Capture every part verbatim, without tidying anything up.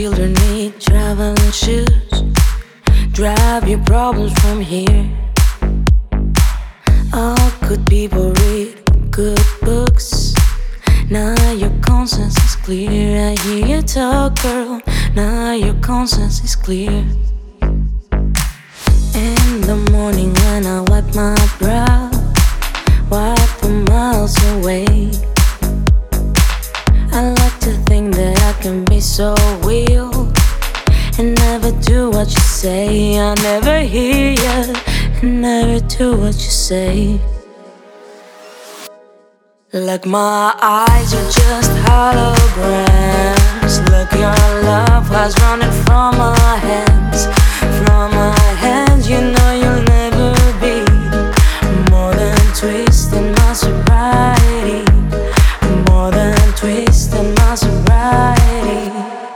children need traveling shoes. Drive your problems from here. All good people read good books. Now your conscience is clear. I hear you talk, girl. Now your conscience is clear. In the morning when I wipe my brow, wipe the miles away. I like to think that I can be so real and never do what you say. I never hear you and never do what you say. Like my eyes are just holograms. Look, your love has running from my hands. From my hands, you know you'll never be more than twisting my sobriety. More than twisting my sobriety.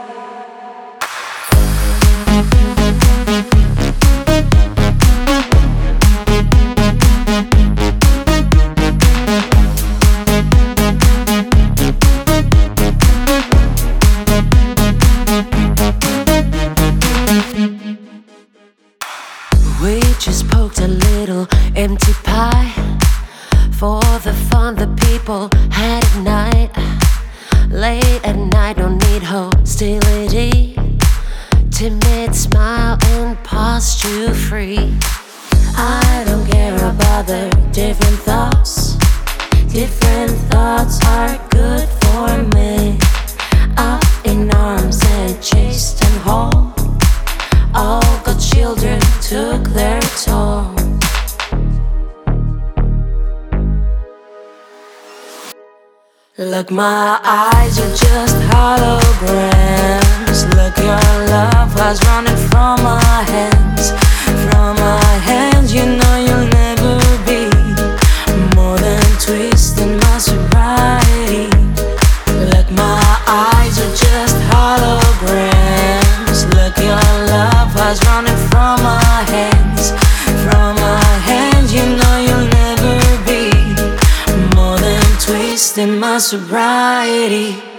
We just poked a little empty pie for the fun the people had at night. Late at night, don't need hostility. Timid smile and posture free. I don't care about the different thoughts. Different thoughts are good for me. Up in arms and chased and whole. All good children took their toll. Look, my eyes are just holograms. Look, your love has running from my hands. From my hands, you know you'll never be more than twisting my sobriety. Look, my eyes are just holograms. Look, your love has running from my hands. From my hands, you know you'll never be more than twisting my sobriety.